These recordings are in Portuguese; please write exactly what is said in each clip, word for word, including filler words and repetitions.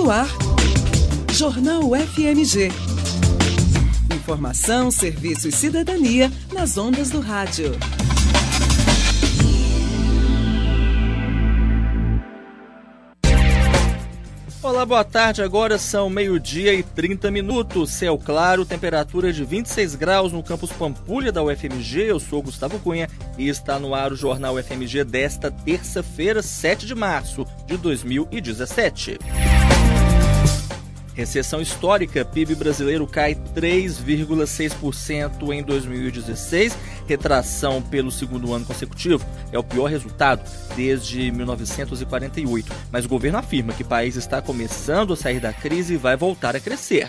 No ar, Jornal F M G. Informação, serviço e cidadania nas ondas do rádio. Olá, boa tarde. Agora são meio-dia e trinta minutos. Céu claro, temperatura de vinte e seis graus no campus Pampulha da U F M G. Eu sou Gustavo Cunha e está no ar o Jornal F M G desta terça-feira, sete de março de dois mil e dezessete. Recessão histórica, P I B brasileiro cai três vírgula seis por cento em dois mil e dezesseis, retração pelo segundo ano consecutivo. É o pior resultado desde mil novecentos e quarenta e oito, mas o governo afirma que o país está começando a sair da crise e vai voltar a crescer.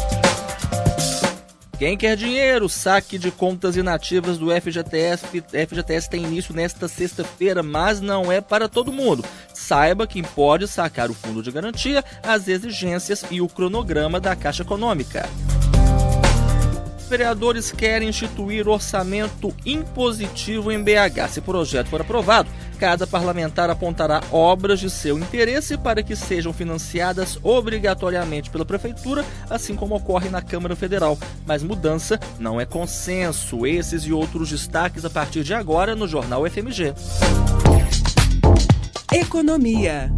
Quem quer dinheiro? Saque de contas inativas do F G T S. F G T S tem início nesta sexta-feira, mas não é para todo mundo. Saiba quem pode sacar o fundo de garantia, as exigências e o cronograma da Caixa Econômica. Vereadores querem instituir orçamento impositivo em B H. Se o projeto for aprovado, cada parlamentar apontará obras de seu interesse para que sejam financiadas obrigatoriamente pela Prefeitura, assim como ocorre na Câmara Federal. Mas mudança não é consenso. Esses e outros destaques a partir de agora no Jornal F M G. Economia.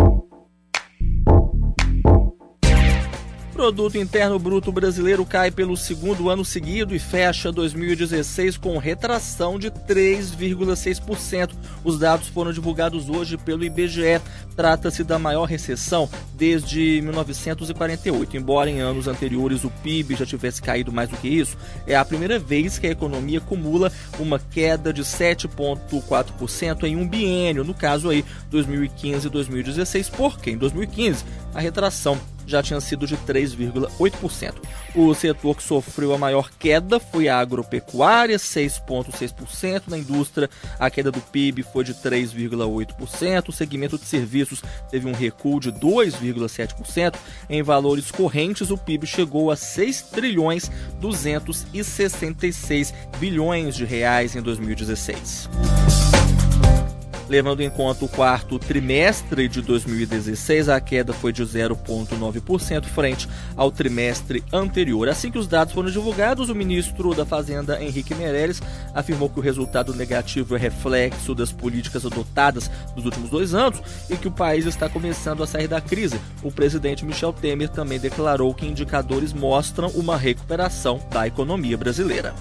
O Produto Interno Bruto brasileiro cai pelo segundo ano seguido e fecha dois mil e dezesseis com retração de três vírgula seis por cento. Os dados foram divulgados hoje pelo I B G E. Trata-se da maior recessão desde mil novecentos e quarenta e oito. Embora em anos anteriores o P I B já tivesse caído mais do que isso, é a primeira vez que a economia acumula uma queda de sete vírgula quatro por cento em um biênio, no caso aí dois mil e quinze e dois mil e dezesseis, porque em dois mil e quinze a retração já tinha sido de três vírgula oito por cento. O setor que sofreu a maior queda foi a agropecuária, seis vírgula seis por cento. Na indústria, a queda do P I B foi de três vírgula oito por cento. O segmento de serviços teve um recuo de dois vírgula sete por cento. Em valores correntes, o P I B chegou a seis trilhões duzentos e sessenta e seis bilhões de reais em dois mil e dezesseis. Levando em conta o quarto trimestre de dois mil e dezesseis, a queda foi de zero vírgula nove por cento frente ao trimestre anterior. Assim que os dados foram divulgados, o ministro da Fazenda, Henrique Meirelles, afirmou que o resultado negativo é reflexo das políticas adotadas nos últimos dois anos e que o país está começando a sair da crise. O presidente Michel Temer também declarou que indicadores mostram uma recuperação da economia brasileira.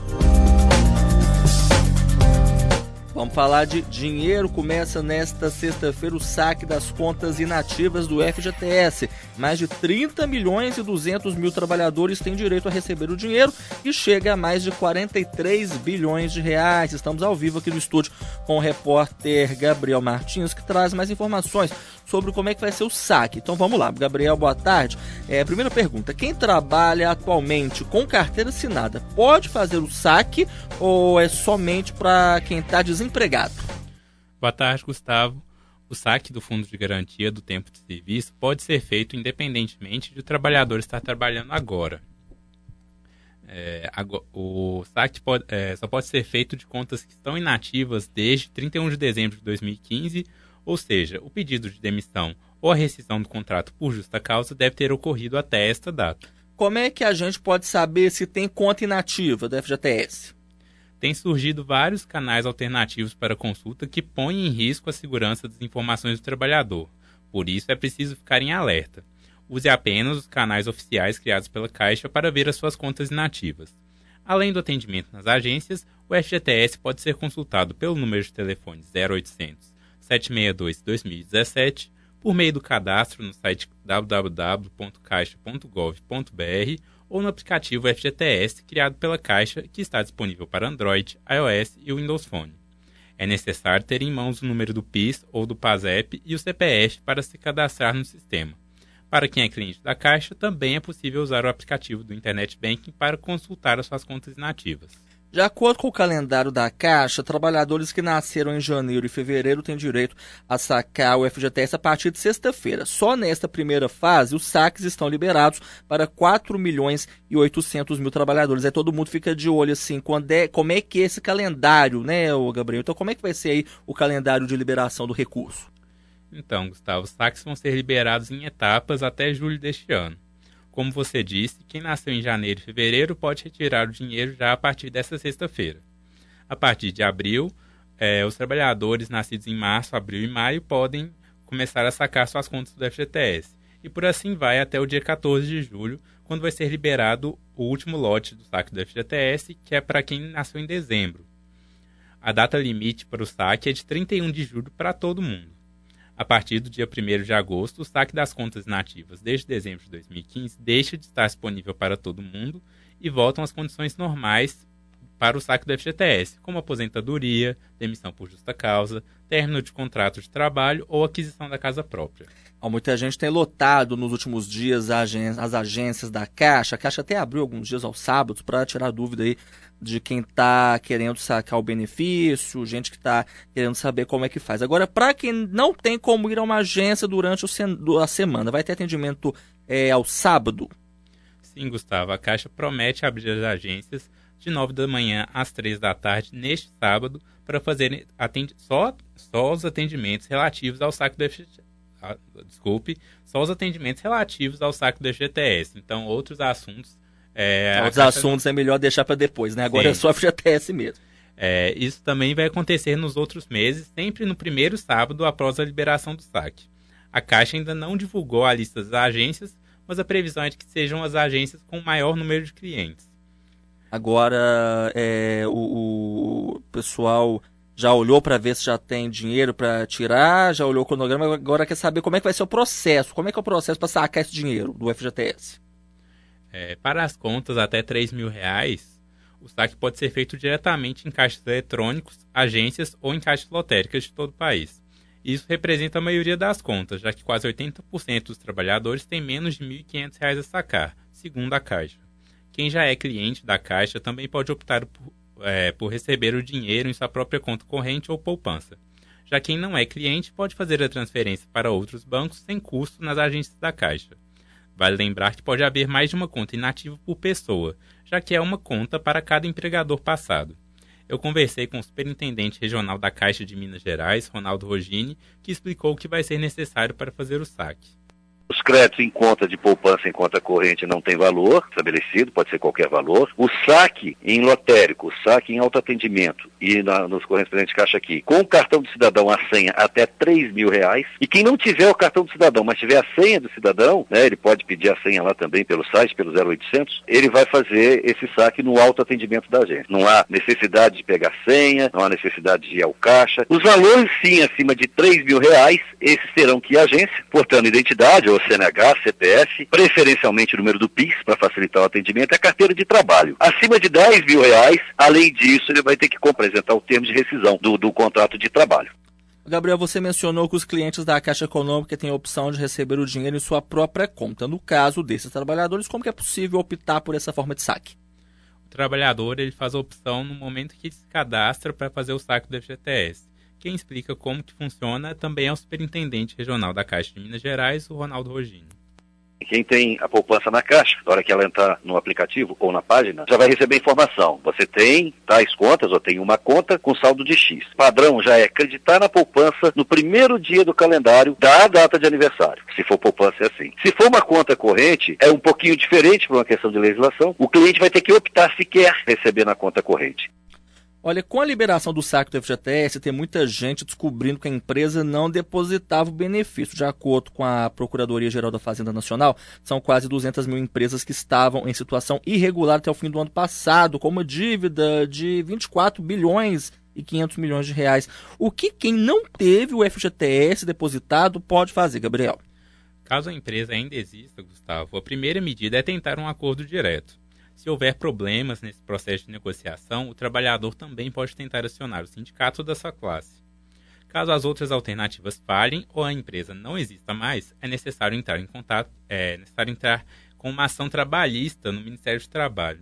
Vamos falar de dinheiro. Começa nesta sexta-feira o saque das contas inativas do F G T S. Mais de trinta milhões e duzentos mil trabalhadores têm direito a receber o dinheiro e chega a mais de quarenta e três bilhões de reais. Estamos ao vivo aqui no estúdio com o repórter Gabriel Martins, que traz mais informações sobre como é que vai ser o saque. Então vamos lá, Gabriel, boa tarde. É, primeira pergunta, quem trabalha atualmente com carteira assinada pode fazer o saque ou é somente para quem está desempregado? Boa tarde, Gustavo. O saque do Fundo de Garantia do Tempo de Serviço pode ser feito independentemente de o trabalhador estar trabalhando agora. É, agora o saque pode, é, só pode ser feito de contas que estão inativas desde trinta e um de dezembro de dois mil e quinze, ou seja, o pedido de demissão ou a rescisão do contrato por justa causa deve ter ocorrido até esta data. Como é que a gente pode saber se tem conta inativa do F G T S? Tem surgido vários canais alternativos para consulta que põem em risco a segurança das informações do trabalhador. Por isso, é preciso ficar em alerta. Use apenas os canais oficiais criados pela Caixa para ver as suas contas inativas. Além do atendimento nas agências, o F G T S pode ser consultado pelo número de telefone zero oitocentos, sete seis dois, dois mil e dezessete, por meio do cadastro no site w w w ponto caixa ponto gov ponto b r ou no aplicativo F G T S criado pela Caixa, que está disponível para Android, iOS e Windows Phone. É necessário ter em mãos o número do PIS ou do PASEP e o C P F para se cadastrar no sistema. Para quem é cliente da Caixa, também é possível usar o aplicativo do Internet Banking para consultar as suas contas inativas. De acordo com o calendário da Caixa, trabalhadores que nasceram em janeiro e fevereiro têm direito a sacar o F G T S a partir de sexta-feira. Só nesta primeira fase, os saques estão liberados para quatro milhões e oitocentos mil trabalhadores. Aí todo mundo fica de olho assim, quando é, como é que é esse calendário, né, Gabriel? Então como é que vai ser aí o calendário de liberação do recurso? Então, Gustavo, os saques vão ser liberados em etapas até julho deste ano. Como você disse, quem nasceu em janeiro e fevereiro pode retirar o dinheiro já a partir desta sexta-feira. A partir de abril, eh, os trabalhadores nascidos em março, abril e maio podem começar a sacar suas contas do F G T S. E por assim vai até o dia quatorze de julho, quando vai ser liberado o último lote do saque do F G T S, que é para quem nasceu em dezembro. A data limite para o saque é de trinta e um de julho para todo mundo. A partir do dia primeiro de agosto, o saque das contas inativas desde dezembro de dois mil e quinze deixa de estar disponível para todo mundo e voltam às condições normais para o saque do F G T S, como aposentadoria, demissão por justa causa, término de contrato de trabalho ou aquisição da casa própria. Muita gente tem lotado nos últimos dias as agências da Caixa. A Caixa até abriu alguns dias aos sábados para tirar dúvida aí de quem está querendo sacar o benefício, gente que está querendo saber como é que faz. Agora, para quem não tem como ir a uma agência durante a semana, vai ter atendimento é, ao sábado? Sim, Gustavo. A Caixa promete abrir as agências de nove da manhã às três da tarde neste sábado para fazer atend... só, só os atendimentos relativos ao saque do F G T S. Ah, desculpe, só os atendimentos relativos ao saque do F G T S. Então, outros assuntos... É, outros Caixa... assuntos é melhor deixar para depois, né? Agora Sim. é só F G T S mesmo. É, isso também vai acontecer nos outros meses, sempre no primeiro sábado após a liberação do saque. A Caixa ainda não divulgou a lista das agências, mas a previsão é de que sejam as agências com maior número de clientes. Agora, é, o, o pessoal já olhou para ver se já tem dinheiro para tirar, já olhou o cronograma, agora quer saber como é que vai ser o processo, como é que é o processo para sacar esse dinheiro do F G T S? É, para as contas até três mil reais, o saque pode ser feito diretamente em caixas eletrônicos, agências ou em caixas lotéricas de todo o país. Isso representa a maioria das contas, já que quase oitenta por cento dos trabalhadores têm menos de mil e quinhentos reais a sacar, segundo a Caixa. Quem já é cliente da Caixa também pode optar por, é, por receber o dinheiro em sua própria conta corrente ou poupança. Já quem não é cliente pode fazer a transferência para outros bancos sem custo nas agências da Caixa. Vale lembrar que pode haver mais de uma conta inativa por pessoa, já que é uma conta para cada empregador passado. Eu conversei com o superintendente regional da Caixa de Minas Gerais, Ronaldo Rogini, que explicou o que vai ser necessário para fazer o saque. Os créditos em conta de poupança em conta corrente não tem valor estabelecido, pode ser qualquer valor. O saque em lotérico, o saque em autoatendimento e na, nos correspondentes caixa aqui, com o cartão do cidadão a senha até três mil reais. E quem não tiver o cartão do cidadão, mas tiver a senha do cidadão, né, ele pode pedir a senha lá também pelo site, pelo zero oitocentos, ele vai fazer esse saque no autoatendimento da agência. Não há necessidade de pegar senha, não há necessidade de ir ao caixa. Os valores, sim, acima de três mil reais, esses terão que ir à agência, portando identidade ou C N H, C P F, preferencialmente o número do PIS, para facilitar o atendimento, e a carteira de trabalho. Acima de dez mil reais, além disso, ele vai ter que apresentar o termo de rescisão do, do contrato de trabalho. Gabriel, você mencionou que os clientes da Caixa Econômica têm a opção de receber o dinheiro em sua própria conta. No caso desses trabalhadores, como que é possível optar por essa forma de saque? O trabalhador ele faz a opção no momento que se cadastra para fazer o saque do F G T S. Quem explica como que funciona também é o superintendente regional da Caixa de Minas Gerais, o Ronaldo Rogini. Quem tem a poupança na Caixa, na hora que ela entrar no aplicativo ou na página, já vai receber informação. Você tem tais contas, ou tem uma conta com saldo de X. O padrão já é acreditar na poupança no primeiro dia do calendário da data de aniversário. Se for poupança é assim. Se for uma conta corrente, é um pouquinho diferente por uma questão de legislação. O cliente vai ter que optar se quer receber na conta corrente. Olha, com a liberação do saque do F G T S, tem muita gente descobrindo que a empresa não depositava o benefício. De acordo com a Procuradoria-Geral da Fazenda Nacional, são quase duzentas mil empresas que estavam em situação irregular até o fim do ano passado, com uma dívida de vinte e quatro bilhões e quinhentos milhões de reais. O que quem não teve o F G T S depositado pode fazer, Gabriel? Caso a empresa ainda exista, Gustavo, a primeira medida é tentar um acordo direto. Se houver problemas nesse processo de negociação, o trabalhador também pode tentar acionar o sindicato da sua classe. Caso as outras alternativas falhem ou a empresa não exista mais, é necessário entrar em contato, é necessário entrar com uma ação trabalhista no Ministério do Trabalho.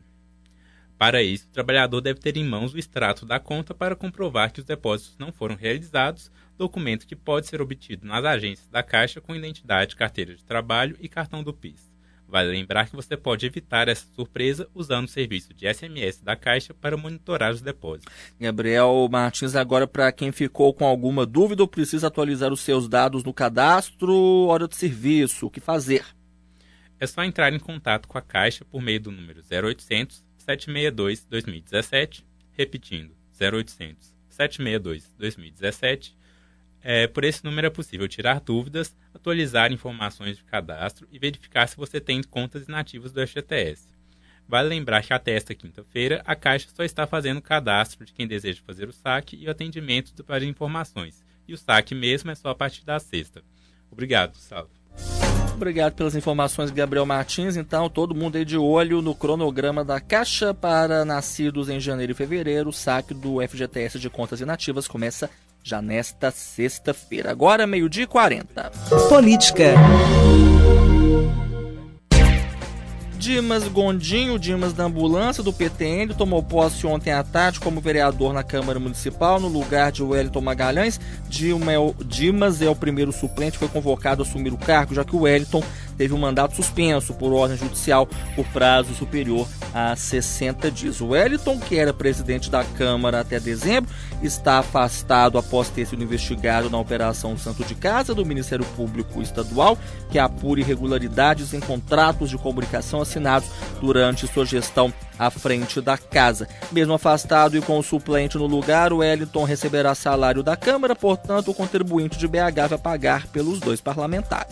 Para isso, o trabalhador deve ter em mãos o extrato da conta para comprovar que os depósitos não foram realizados, documento que pode ser obtido nas agências da Caixa com identidade, carteira de trabalho e cartão do PIS. Vale lembrar que você pode evitar essa surpresa usando o serviço de S M S da Caixa para monitorar os depósitos. Gabriel Martins, agora para quem ficou com alguma dúvida ou precisa atualizar os seus dados no cadastro, hora de serviço, o que fazer? É só entrar em contato com a Caixa por meio do número zero oitocentos, sete seis dois, dois mil e dezessete, repetindo, zero oitocentos, sete seis dois, dois mil e dezessete. É, por esse número é possível tirar dúvidas, atualizar informações de cadastro e verificar se você tem contas inativas do F G T S. Vale lembrar que até esta quinta-feira, a Caixa só está fazendo o cadastro de quem deseja fazer o saque e o atendimento para informações. E o saque mesmo é só a partir da sexta. Obrigado, Gustavo. Obrigado pelas informações, Gabriel Martins. Então, todo mundo aí de olho no cronograma da Caixa para nascidos em janeiro e fevereiro. O saque do F G T S de contas inativas começa já nesta sexta-feira. Agora, meio-dia e quarenta. Política. Dimas Gondinho, Dimas da ambulância do P T N, tomou posse ontem à tarde como vereador na Câmara Municipal, no lugar de Wellington Magalhães. Dimas é o primeiro suplente, foi convocado a assumir o cargo, já que o Wellington teve um mandato suspenso por ordem judicial por prazo superior a sessenta dias. O Wellington, que era presidente da Câmara até dezembro, está afastado após ter sido investigado na Operação Santo de Casa do Ministério Público Estadual, que apura irregularidades em contratos de comunicação assinados durante sua gestão à frente da casa. Mesmo afastado e com o suplente no lugar, o Wellington receberá salário da Câmara, portanto, o contribuinte de B H vai pagar pelos dois parlamentares.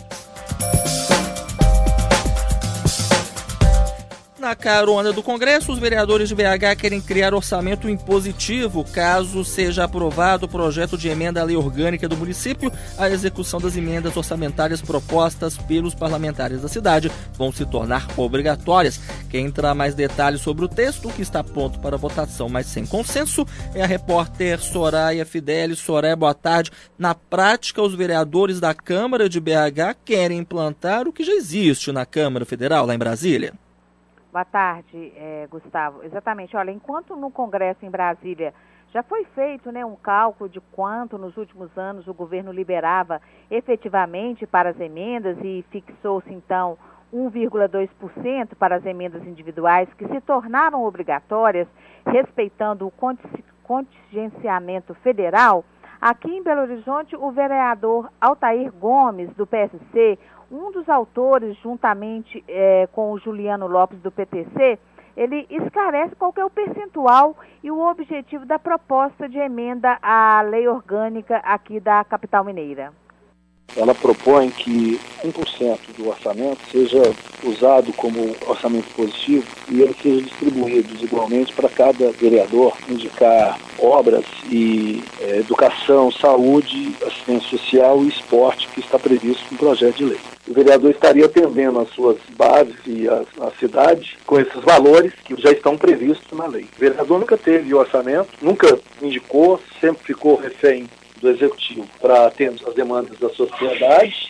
Na carona do Congresso, os vereadores de B H querem criar orçamento impositivo caso seja aprovado o projeto de emenda à lei orgânica do município. A execução das emendas orçamentárias propostas pelos parlamentares da cidade vão se tornar obrigatórias. Quem traz mais detalhes sobre o texto, que está pronto para votação, mas sem consenso, é a repórter Soraya Fidelis. Soraya, boa tarde. Na prática, os vereadores da Câmara de B H querem implantar o que já existe na Câmara Federal, lá em Brasília. Boa tarde, é, Gustavo. Exatamente. Olha, enquanto no Congresso em Brasília já foi feito, né, um cálculo de quanto nos últimos anos o governo liberava efetivamente para as emendas e fixou-se então um vírgula dois por cento para as emendas individuais que se tornaram obrigatórias, respeitando o contingenciamento federal, aqui em Belo Horizonte o vereador Altair Gomes, do P S C, um dos autores, juntamente é, com o Juliano Lopes, do P T C, ele esclarece qual que é o percentual e o objetivo da proposta de emenda à lei orgânica aqui da capital mineira. Ela propõe que um por cento do orçamento seja usado como orçamento positivo e ele seja distribuído igualmente para cada vereador indicar obras e é, educação, saúde, assistência social e esporte que está previsto no projeto de lei. O vereador estaria atendendo as suas bases e a, a cidade com esses valores que já estão previstos na lei. O vereador nunca teve orçamento, nunca indicou, sempre ficou refém do Executivo para atender as demandas da sociedade.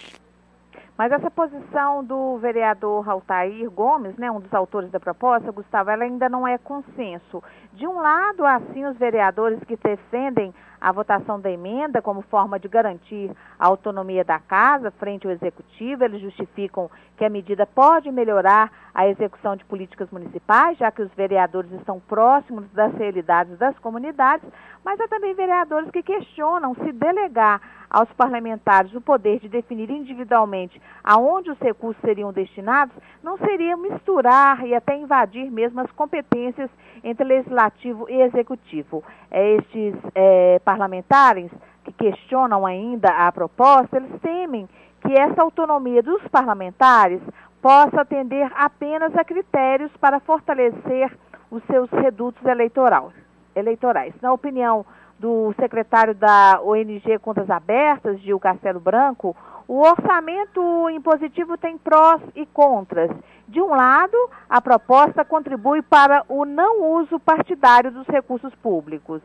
Mas essa posição do vereador Altair Gomes, né, um dos autores da proposta, Gustavo, ela ainda não é consenso. De um lado, assim, os vereadores que defendem a votação da emenda como forma de garantir a autonomia da casa frente ao Executivo, eles justificam que a medida pode melhorar a execução de políticas municipais, já que os vereadores estão próximos das realidades das comunidades, mas há também vereadores que questionam se delegar aos parlamentares o poder de definir individualmente aonde os recursos seriam destinados, não seria misturar e até invadir mesmo as competências entre legislativo e executivo. É, estes é, parlamentares que questionam ainda a proposta, eles temem que essa autonomia dos parlamentares possa atender apenas a critérios para fortalecer os seus redutos eleitorais. Na opinião do secretário da O N G Contas Abertas, Gil Castelo Branco, o orçamento impositivo tem prós e contras. De um lado, a proposta contribui para o não uso partidário dos recursos públicos.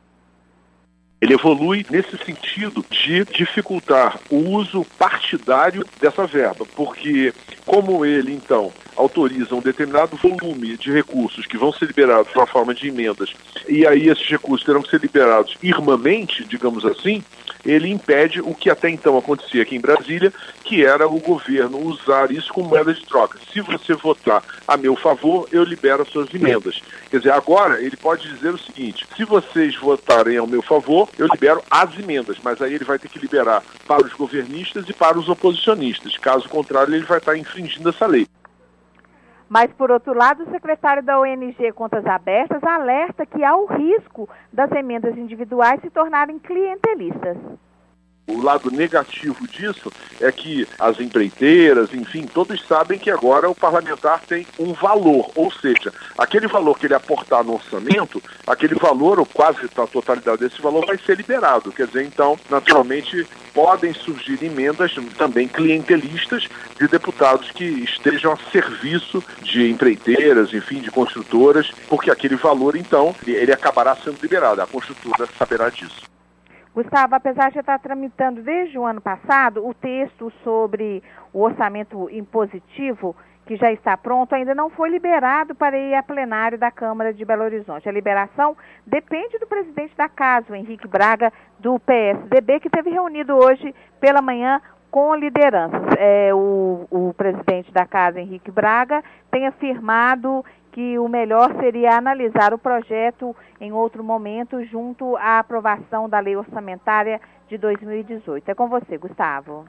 Ele evolui nesse sentido de dificultar o uso partidário dessa verba, porque como ele, então, autoriza um determinado volume de recursos que vão ser liberados na forma de emendas, e aí esses recursos terão que ser liberados irmamente, digamos assim, ele impede o que até então acontecia aqui em Brasília, que era o governo usar isso como moeda de troca. Se você votar a meu favor, eu libero as suas emendas. Quer dizer, agora ele pode dizer o seguinte: se vocês votarem ao meu favor, eu libero as emendas, mas aí ele vai ter que liberar para os governistas e para os oposicionistas. Caso contrário, ele vai estar infringindo essa lei. Mas, por outro lado, o secretário da O N G Contas Abertas alerta que há o risco das emendas individuais se tornarem clientelistas. O lado negativo disso é que as empreiteiras, enfim, todos sabem que agora o parlamentar tem um valor, ou seja, aquele valor que ele aportar no orçamento, aquele valor, ou quase a totalidade desse valor, vai ser liberado. Quer dizer, então, naturalmente, podem surgir emendas também clientelistas de deputados que estejam a serviço de empreiteiras, enfim, de construtoras, porque aquele valor, então, ele acabará sendo liberado. A construtora saberá disso. Gustavo, apesar de estar tramitando desde o ano passado, o texto sobre o orçamento impositivo, que já está pronto, ainda não foi liberado para ir a plenário da Câmara de Belo Horizonte. A liberação depende do presidente da Casa, o Henrique Braga, do P S D B, que teve reunido hoje pela manhã com lideranças. É, o, o presidente da Casa, Henrique Braga, tem afirmado que o melhor seria analisar o projeto em outro momento, junto à aprovação da Lei Orçamentária de dois mil e dezoito. É com você, Gustavo.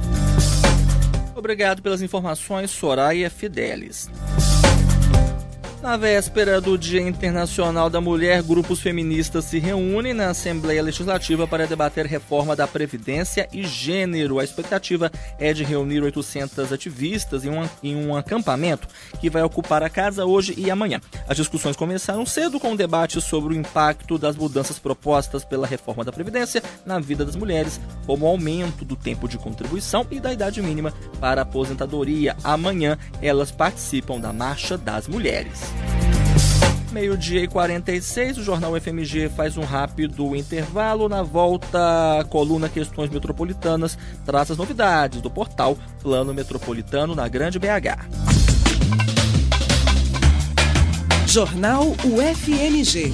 Obrigado pelas informações, Soraya Fidelis. Na véspera do Dia Internacional da Mulher, grupos feministas se reúnem na Assembleia Legislativa para debater reforma da Previdência e gênero. A expectativa é de reunir oitocentas ativistas em um, em um acampamento que vai ocupar a casa hoje e amanhã. As discussões começaram cedo com um debate sobre o impacto das mudanças propostas pela reforma da Previdência na vida das mulheres, como o aumento do tempo de contribuição e da idade mínima para a aposentadoria. Amanhã, elas participam da Marcha das Mulheres. Meio-dia e quarenta e seis, o Jornal F M G faz um rápido intervalo. Na volta, a coluna Questões Metropolitanas traz as novidades do portal Plano Metropolitano na Grande B H. Jornal U F M G.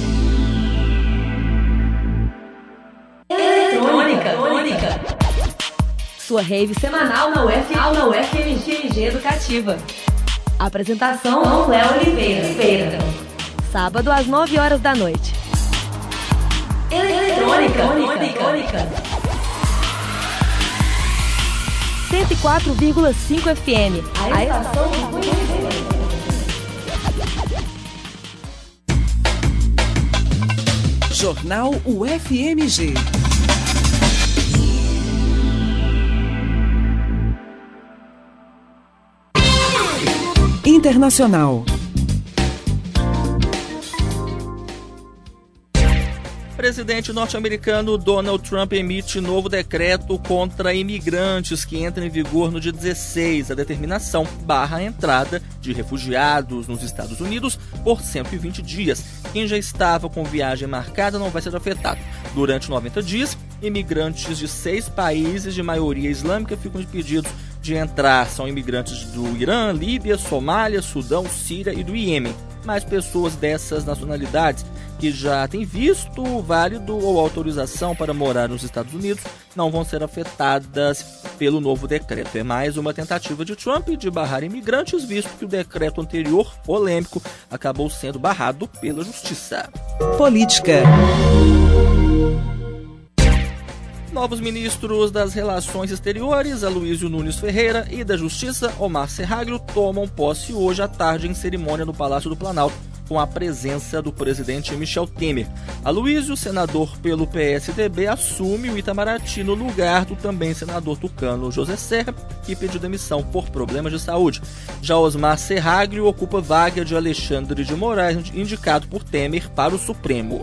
Eletrônica, eletrônica. Sua rave semanal na U F, na U F M G Educativa. Apresentação Léo Oliveira. Oliveira. Sábado às nove horas da noite. Eletrônica, eletrônica. cento e quatro vírgula cinco F M. A estação do conhecimento. Jornal U F M G. Internacional. Presidente norte-americano Donald Trump emite novo decreto contra imigrantes que entra em vigor no dia dezesseis. A determinação barra a entrada de refugiados nos Estados Unidos por cento e vinte dias. Quem já estava com viagem marcada não vai ser afetado. Durante noventa dias, imigrantes de seis países de maioria islâmica ficam impedidos de entrar. São imigrantes do Irã, Líbia, Somália, Sudão, Síria e do Iêmen. Mas pessoas dessas nacionalidades que já têm visto válido ou autorização para morar nos Estados Unidos não vão ser afetadas pelo novo decreto. É mais uma tentativa de Trump de barrar imigrantes, visto que o decreto anterior, polêmico, acabou sendo barrado pela Justiça. Política. Novos ministros das Relações Exteriores, Aloysio Nunes Ferreira, e da Justiça, Omar Serraglio, tomam posse hoje à tarde em cerimônia no Palácio do Planalto, com a presença do presidente Michel Temer. Aloysio, senador pelo P S D B, assume o Itamaraty no lugar do também senador tucano José Serra, que pediu demissão por problemas de saúde. Já Osmar Serraglio ocupa vaga de Alexandre de Moraes, indicado por Temer para o Supremo.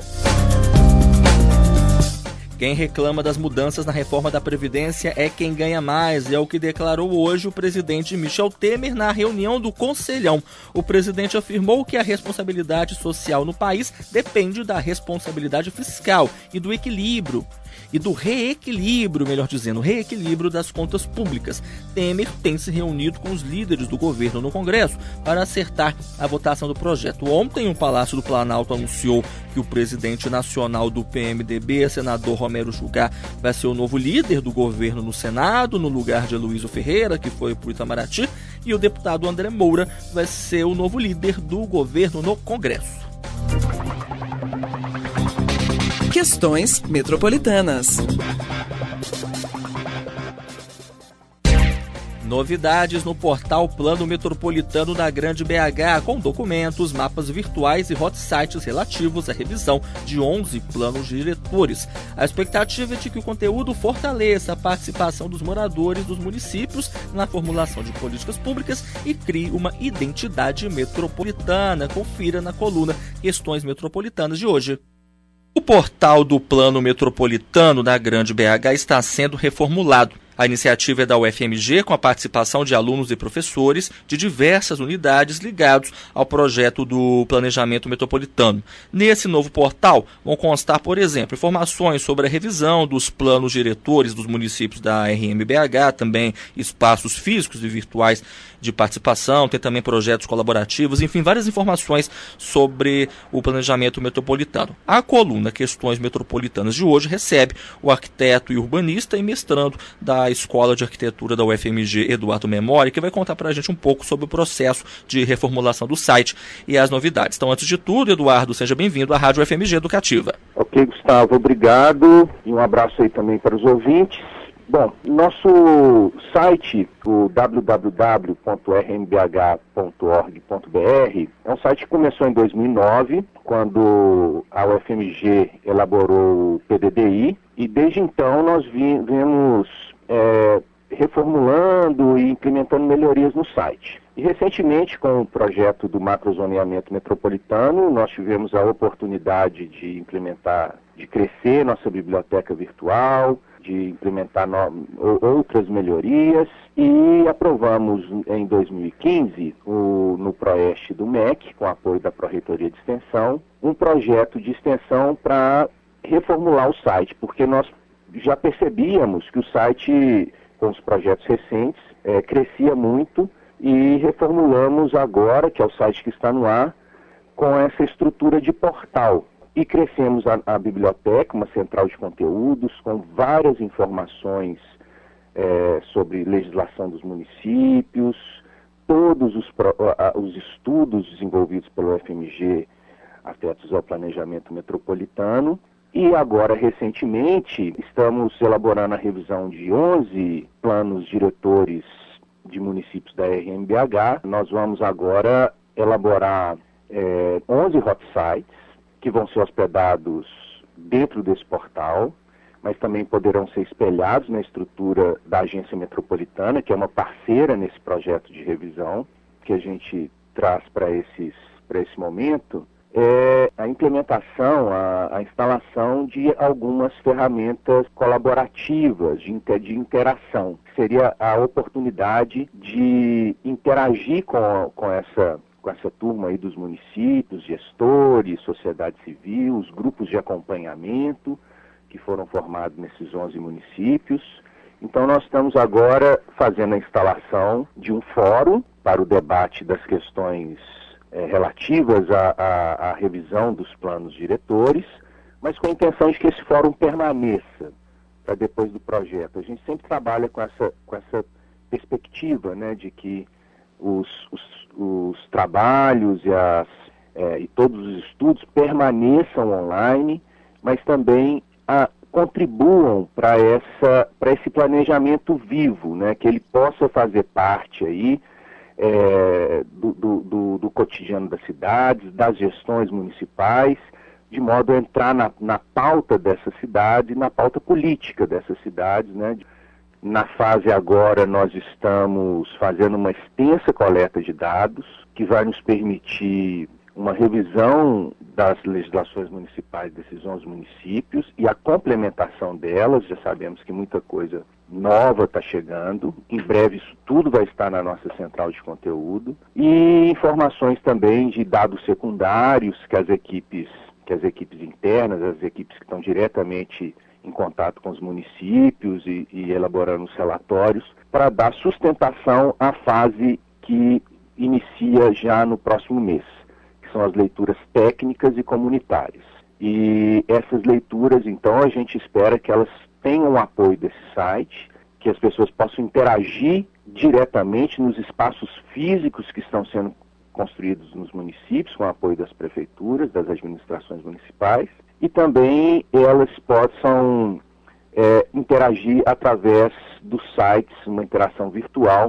Quem reclama das mudanças na reforma da Previdência é quem ganha mais, é o que declarou hoje o presidente Michel Temer na reunião do Conselhão. O presidente afirmou que a responsabilidade social no país depende da responsabilidade fiscal e do equilíbrio e do reequilíbrio, melhor dizendo, reequilíbrio das contas públicas. Temer tem se reunido com os líderes do governo no Congresso para acertar a votação do projeto. Ontem, o Palácio do Planalto anunciou que o presidente nacional do P M D B, senador Romero Jucá, vai ser o novo líder do governo no Senado, no lugar de Aloysio Ferreira, que foi para o Itamaraty, e o deputado André Moura vai ser o novo líder do governo no Congresso. Questões metropolitanas. Novidades no portal Plano Metropolitano da Grande B H, com documentos, mapas virtuais e hot sites relativos à revisão de onze planos diretores. A expectativa é de que o conteúdo fortaleça a participação dos moradores dos municípios na formulação de políticas públicas e crie uma identidade metropolitana. Confira na coluna Questões Metropolitanas de hoje. O portal do Plano Metropolitano da Grande B H está sendo reformulado. A iniciativa é da U F M G, com a participação de alunos e professores de diversas unidades ligados ao projeto do Planejamento Metropolitano. Nesse novo portal vão constar, por exemplo, informações sobre a revisão dos planos diretores dos municípios da R M B H, também espaços físicos e virtuais de participação, tem também projetos colaborativos, enfim, várias informações sobre o planejamento metropolitano. A coluna Questões Metropolitanas de hoje recebe o arquiteto e urbanista e mestrando da Escola de Arquitetura da U F M G, Eduardo Memori, que vai contar para a gente um pouco sobre o processo de reformulação do site e as novidades. Então, antes de tudo, Eduardo, seja bem-vindo à Rádio U F M G Educativa. Ok, Gustavo, obrigado. E um abraço aí também para os ouvintes. Bom, nosso site, o w w w ponto r m b h ponto org ponto b r, é um site que começou em dois mil e nove, quando a U F M G elaborou o P D D I, e desde então nós viemos é, reformulando e implementando melhorias no site. E recentemente, com o projeto do macrozoneamento metropolitano, nós tivemos a oportunidade de implementar, de crescer nossa biblioteca virtual, de implementar no, outras melhorias, e aprovamos em dois mil e quinze, o, no Proeste do M E C, com apoio da Pró-Reitoria de Extensão, um projeto de extensão para reformular o site, porque nós já percebíamos que o site, com os projetos recentes, é, crescia muito, e reformulamos agora, que é o site que está no ar, com essa estrutura de portal. E crescemos a, a biblioteca, uma central de conteúdos, com várias informações é, sobre legislação dos municípios, todos os, os estudos desenvolvidos pelo U F M G afetos ao planejamento metropolitano. E agora, recentemente, estamos elaborando a revisão de onze planos diretores de municípios da R M B H. Nós vamos agora elaborar é, onze hot sites, que vão ser hospedados dentro desse portal, mas também poderão ser espelhados na estrutura da Agência Metropolitana, que é uma parceira nesse projeto de revisão que a gente traz para esses, para esse momento, é a implementação, a, a instalação de algumas ferramentas colaborativas, de, inter, de interação. Seria a oportunidade de interagir com, com essa com essa turma aí dos municípios, gestores, sociedade civil, os grupos de acompanhamento que foram formados nesses onze municípios. Então nós estamos agora fazendo a instalação de um fórum para o debate das questões é, relativas à, à, à revisão dos planos diretores, mas com a intenção de que esse fórum permaneça para depois do projeto. A gente sempre trabalha com essa, com essa perspectiva, né, de que Os, os, os trabalhos e, as, é, e todos os estudos permaneçam online, mas também a, contribuam para essa, para esse planejamento vivo, né, que ele possa fazer parte aí, é, do, do, do, do cotidiano das cidades, das gestões municipais, de modo a entrar na, na pauta dessa cidade, na pauta política dessas cidades, né. Na fase agora, nós estamos fazendo uma extensa coleta de dados que vai nos permitir uma revisão das legislações municipais desses onze municípios e a complementação delas. Já sabemos que muita coisa nova está chegando. Em breve isso tudo vai estar na nossa central de conteúdo. E informações também de dados secundários que as equipes, que as equipes internas, as equipes que estão diretamente em contato com os municípios e, e elaborando os relatórios para dar sustentação à fase que inicia já no próximo mês, que são as leituras técnicas e comunitárias. E essas leituras, então, a gente espera que elas tenham o apoio desse site, que as pessoas possam interagir diretamente nos espaços físicos que estão sendo construídos nos municípios, com o apoio das prefeituras, das administrações municipais, e também elas possam é, interagir através dos sites, uma interação virtual,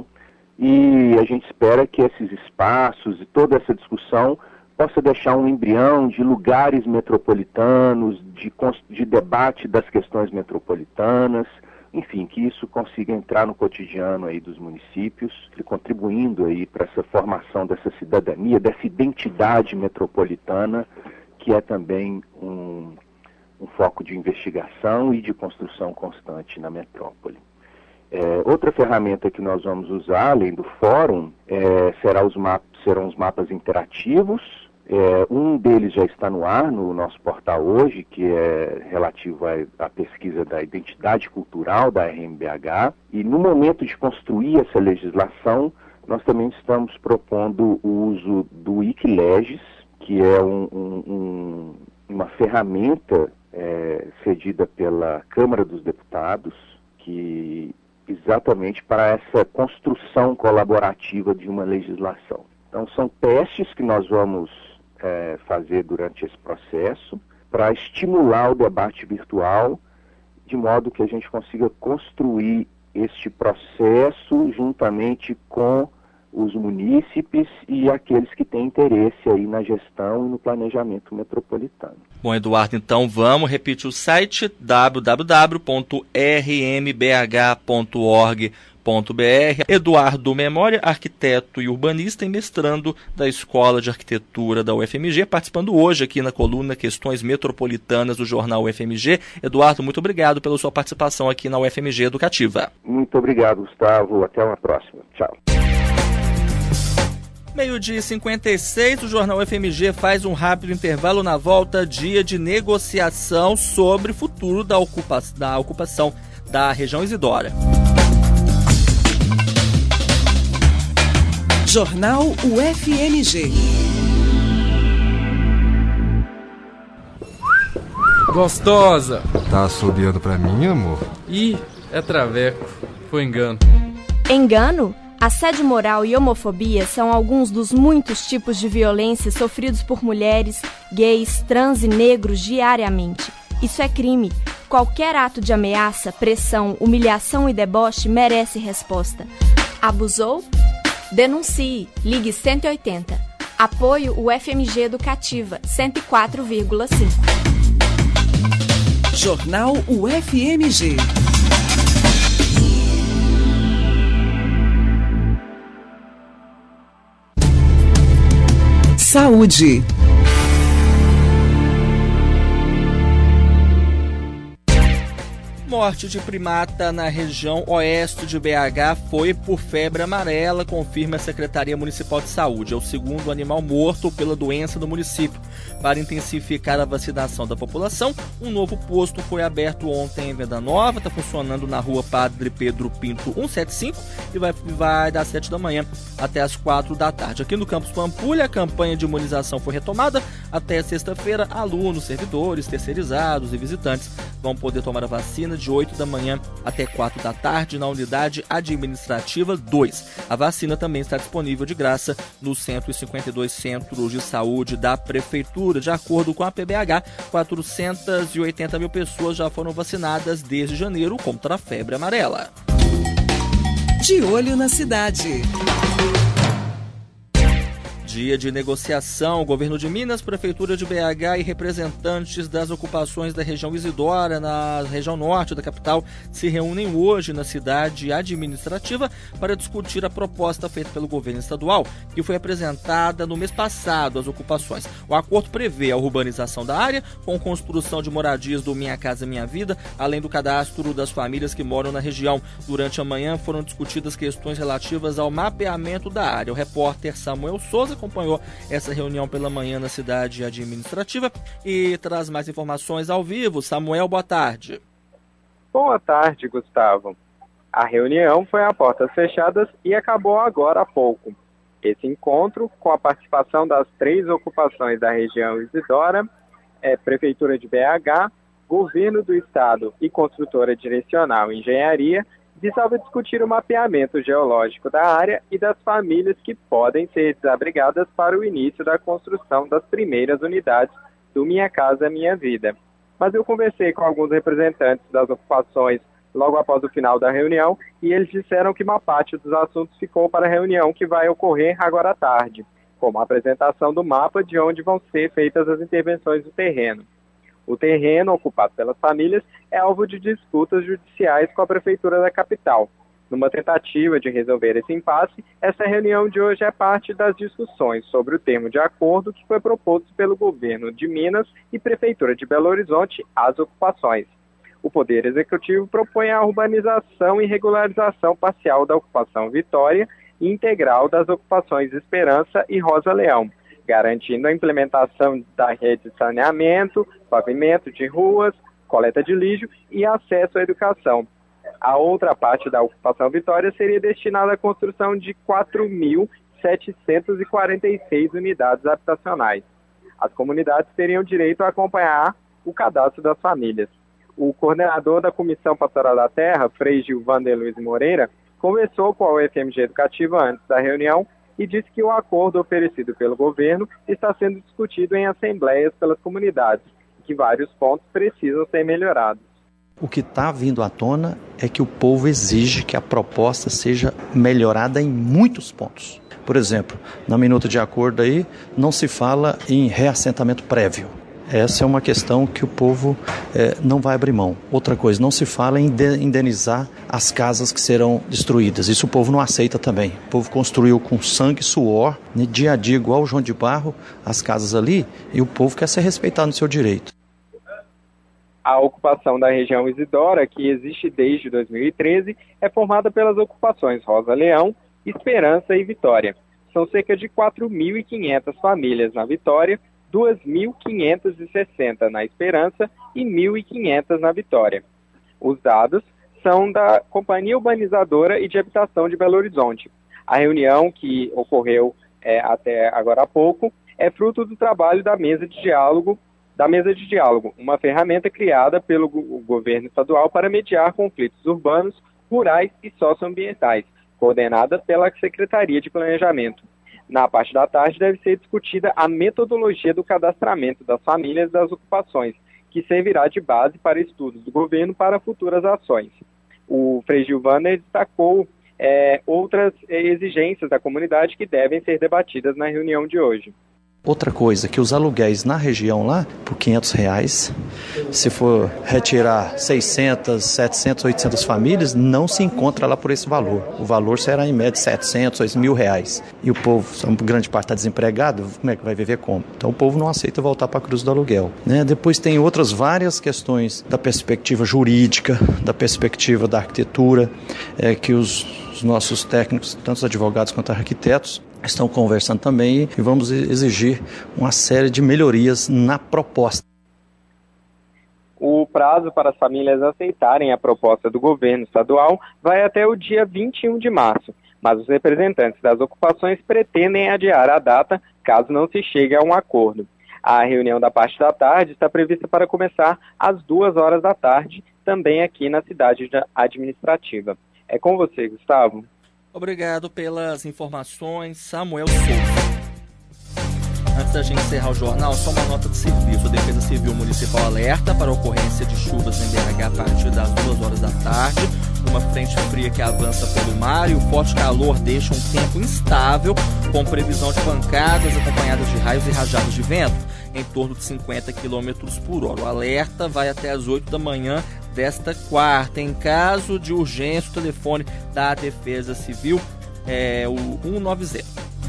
e a gente espera que esses espaços e toda essa discussão possa deixar um embrião de lugares metropolitanos, de, de debate das questões metropolitanas, enfim, que isso consiga entrar no cotidiano aí dos municípios, e contribuindo aí para essa formação dessa cidadania, dessa identidade metropolitana, que é também um, um foco de investigação e de construção constante na metrópole. É, outra ferramenta que nós vamos usar, além do fórum, é, será os mapas, serão os mapas interativos. É, um deles já está no ar no nosso portal hoje, que é relativo à, à pesquisa da identidade cultural da R M B H. E no momento de construir essa legislação, nós também estamos propondo o uso do Wikileges, que é um, um, um, uma ferramenta é, cedida pela Câmara dos Deputados, que exatamente para essa construção colaborativa de uma legislação. Então são testes que nós vamos É, fazer durante esse processo para estimular o debate virtual, de modo que a gente consiga construir este processo juntamente com os munícipes e aqueles que têm interesse aí na gestão e no planejamento metropolitano. Bom, Eduardo, então vamos repetir o site w w w ponto r m b h ponto org ponto b r. Eduardo Memória, arquiteto e urbanista e mestrando da Escola de Arquitetura da U F M G, participando hoje aqui na coluna Questões Metropolitanas do jornal U F M G. Eduardo, muito obrigado pela sua participação aqui na U F M G Educativa. Muito obrigado, Gustavo. Até uma próxima. Tchau. Meio-dia e cinquenta e seis, o jornal U F M G faz um rápido intervalo. Na volta, dia de negociação sobre o futuro da, ocupa- da ocupação da região Isidora. Jornal U F M G. Gostosa! Tá assobiando pra mim, amor? Ih, é traveco. Foi engano. Engano? Assédio moral e homofobia são alguns dos muitos tipos de violência sofridos por mulheres, gays, trans e negros diariamente. Isso é crime. Qualquer ato de ameaça, pressão, humilhação e deboche merece resposta. Abusou? Denuncie. Ligue cento e oitenta. Apoio U F M G Educativa, cento e quatro vírgula cinco. Jornal U F M G. Saúde. Morte de primata na região oeste de B H foi por febre amarela, confirma a Secretaria Municipal de Saúde. É o segundo animal morto pela doença no município. Para intensificar a vacinação da população, um novo posto foi aberto ontem em Venda Nova, está funcionando na rua Padre Pedro Pinto cento e setenta e cinco e vai, vai das sete da manhã até as quatro da tarde. Aqui no campus Pampulha, a campanha de imunização foi retomada. Até sexta-feira, alunos, servidores, terceirizados e visitantes vão poder tomar a vacina de oito da manhã até quatro da tarde na unidade administrativa dois. A vacina também está disponível de graça nos cento e cinquenta e dois centros de saúde da prefeitura. De acordo com a P B H, quatrocentas e oitenta mil pessoas já foram vacinadas desde janeiro contra a febre amarela. De olho na cidade. Dia de negociação, o governo de Minas, Prefeitura de B H e representantes das ocupações da região Isidora, na região norte da capital, se reúnem hoje na cidade administrativa para discutir a proposta feita pelo governo estadual, que foi apresentada no mês passado às ocupações. O acordo prevê a urbanização da área, com construção de moradias do Minha Casa Minha Vida, além do cadastro das famílias que moram na região. Durante a manhã foram discutidas questões relativas ao mapeamento da área. O repórter Samuel Souza acompanhou essa reunião pela manhã na cidade administrativa e traz mais informações ao vivo. Samuel, boa tarde. Boa tarde, Gustavo. A reunião foi a portas fechadas e acabou agora há pouco. Esse encontro, com a participação das três ocupações da região Isidora, é, Prefeitura de B H, Governo do Estado e Construtora Direcional Engenharia, visava discutir o mapeamento geológico da área e das famílias que podem ser desabrigadas para o início da construção das primeiras unidades do Minha Casa Minha Vida. Mas eu conversei com alguns representantes das ocupações logo após o final da reunião e eles disseram que uma parte dos assuntos ficou para a reunião que vai ocorrer agora à tarde, como a apresentação do mapa de onde vão ser feitas as intervenções do terreno. O terreno ocupado pelas famílias é alvo de disputas judiciais com a Prefeitura da capital. Numa tentativa de resolver esse impasse, essa reunião de hoje é parte das discussões sobre o termo de acordo que foi proposto pelo Governo de Minas e Prefeitura de Belo Horizonte às ocupações. O Poder Executivo propõe a urbanização e regularização parcial da ocupação Vitória e integral das ocupações Esperança e Rosa Leão, garantindo a implementação da rede de saneamento, pavimento de ruas, coleta de lixo e acesso à educação. A outra parte da ocupação Vitória seria destinada à construção de quatro mil setecentas e quarenta e seis unidades habitacionais. As comunidades teriam direito a acompanhar o cadastro das famílias. O coordenador da Comissão Pastoral da Terra, Frei Gilvander Luiz Moreira, conversou com a U F M G Educativa antes da reunião e disse que o acordo oferecido pelo governo está sendo discutido em assembleias pelas comunidades e que vários pontos precisam ser melhorados. O que está vindo à tona é que o povo exige que a proposta seja melhorada em muitos pontos. Por exemplo, na minuta de acordo aí, não se fala em reassentamento prévio. Essa é uma questão que o povo é, não vai abrir mão. Outra coisa, não se fala em indenizar as casas que serão destruídas. Isso o povo não aceita também. O povo construiu com sangue e suor, né, dia a dia, igual o João de Barro, as casas ali, e o povo quer ser respeitado no seu direito. A ocupação da região Isidora, que existe desde dois mil e treze, é formada pelas ocupações Rosa Leão, Esperança e Vitória. São cerca de quatro mil e quinhentas famílias na Vitória, duas mil quinhentas e sessenta na Esperança e mil e quinhentas na Vitória. Os dados são da Companhia Urbanizadora e de Habitação de Belo Horizonte. A reunião que ocorreu é, até agora há pouco é fruto do trabalho da mesa de diálogo, da mesa de diálogo, uma ferramenta criada pelo go- governo estadual para mediar conflitos urbanos, rurais e socioambientais, coordenada pela Secretaria de Planejamento. Na parte da tarde deve ser discutida a metodologia do cadastramento das famílias das ocupações, que servirá de base para estudos do governo para futuras ações. O Frei Gilvander destacou é, outras exigências da comunidade que devem ser debatidas na reunião de hoje. Outra coisa, que os aluguéis na região lá, por quinhentos reais, se for retirar seiscentas, setecentas, oitocentas famílias, não se encontra lá por esse valor. O valor será em média setecentos, mil reais. E o povo, uma grande parte está desempregado, como é que vai viver como? Então o povo não aceita voltar para a cruz do aluguel. Né? Depois tem outras várias questões da perspectiva jurídica, da perspectiva da arquitetura, é, que os, os nossos técnicos, tanto os advogados quanto os arquitetos, estão conversando também e vamos exigir uma série de melhorias na proposta. O prazo para as famílias aceitarem a proposta do governo estadual vai até o dia vinte e um de março, mas os representantes das ocupações pretendem adiar a data caso não se chegue a um acordo. A reunião da parte da tarde está prevista para começar às duas horas da tarde, também aqui na cidade administrativa. É com você, Gustavo. Obrigado pelas informações, Samuel Souza. Antes da gente encerrar o jornal, só uma nota de serviço. A Defesa Civil Municipal alerta para a ocorrência de chuvas em B H a partir das duas horas da tarde. Uma frente fria que avança pelo mar e o forte calor deixa um tempo instável, com previsão de pancadas acompanhadas de raios e rajadas de vento em torno de cinquenta quilômetros por hora. O alerta vai até as oito da manhã desta quarta. Em caso de urgência, o telefone da Defesa Civil é o cento e noventa.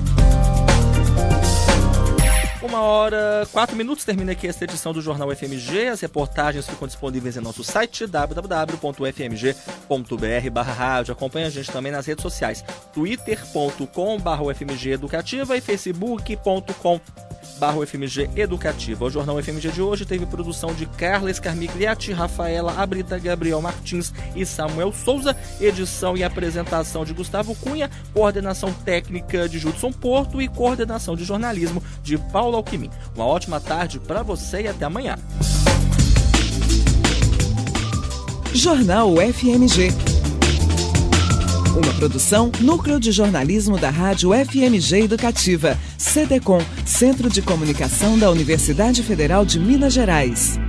Uma hora, quatro minutos, termina aqui esta edição do Jornal F M G. As reportagens ficam disponíveis em nosso site w w w ponto f m g ponto b r barra rádio. Acompanhe a gente também nas redes sociais, twitter ponto com barra u f m g educativa e facebook ponto com barra U F M G Educativa. O Jornal U F M G de hoje teve produção de Carla Scarmigliati, Rafaela Abrita, Gabriel Martins e Samuel Souza, edição e apresentação de Gustavo Cunha, coordenação técnica de Judson Porto e coordenação de jornalismo de Paulo Alquimim. Uma ótima tarde para você e até amanhã. Jornal U F M G. Uma produção Núcleo de Jornalismo da Rádio F M G Educativa. C D C O M, Centro de Comunicação da Universidade Federal de Minas Gerais.